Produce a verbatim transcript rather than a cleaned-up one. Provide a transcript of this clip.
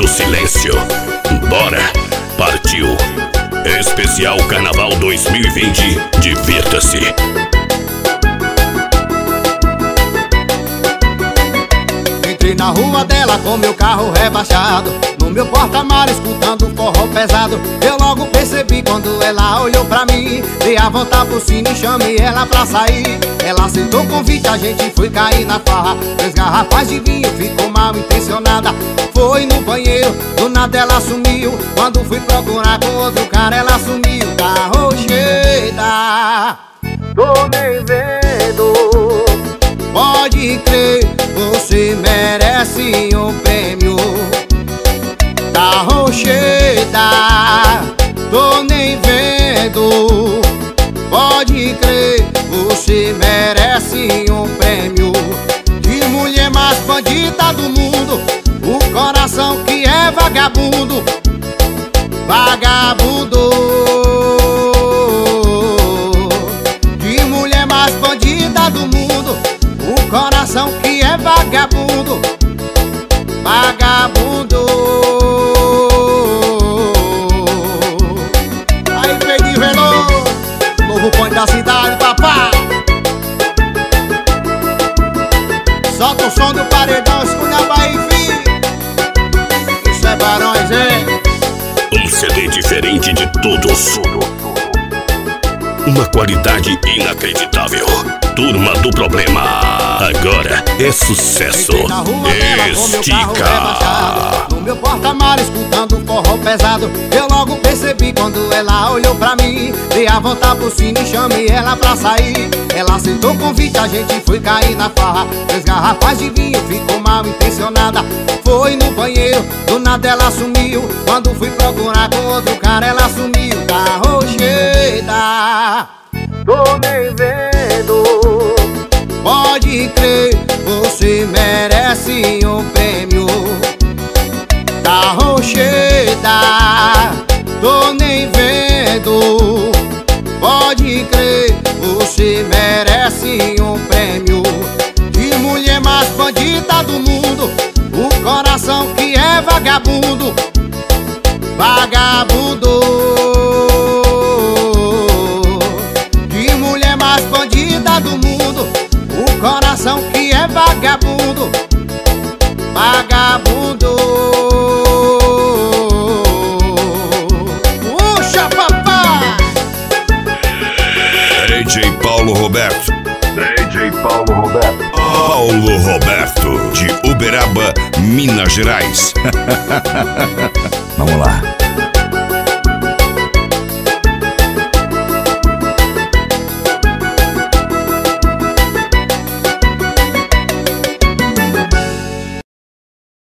do silêncio. Bora, partiu. Especial Carnaval dois mil e vinte, divirta-se. Entrei na rua dela com meu carro rebaixado, no meu porta-mar escutando forró pesado. Eu logo percebi quando ela olhou pra mim, dei a volta por cima e chamei ela pra sair. Ela aceitou o convite, a gente foi cair na farra. Três garrafas de vinho, ficou mal intencionada. Foi no banheiro, do nada ela sumiu. Quando fui procurar com outro cara, ela sumiu. Tá rocheda, tô nem vendo. Pode crer, você merece um prêmio. Tá rocheda, tô nem vendo. Pode crer, você merece um prêmio. De mulher mais bandida do mundo, o coração que é vagabundo. Vagabundo. De mulher mais bandida do mundo, o coração que é vagabundo. Vagabundo. Aí veio de Veloso, novo ponto da cidade, papá. Solta o som do paredão, escuta a Bahia, filho. Isso é Barões, hein? Um C D diferente de todos. Uma qualidade inacreditável. Turma do Problema, agora é sucesso. Estica. No meu porta-mar escutando forró pesado. Eu logo percebi quando ela olhou pra mim, dei a volta por cima e chamei ela pra sair. Ela aceitou o convite, a gente foi cair na farra. Três garrafas de vinho, ficou mal intencionada. Foi no banheiro, do nada ela sumiu. Quando fui procurar com outro cara, ela sumiu. Tá rocheda, tô nem vendo. Pode crer, você merece um prêmio. Tá rocheda, tô nem vendo. Pode crer, você merece um prêmio. De mulher mais bandida do mundo, o coração que é vagabundo. Vagabundo. De mulher mais bandida do mundo, o coração que é vagabundo. Vagabundo. Puxa, papai! D J Paulo Roberto. D J Paulo Roberto. Paulo Roberto, de Uberaba, Minas Gerais. Vamos lá.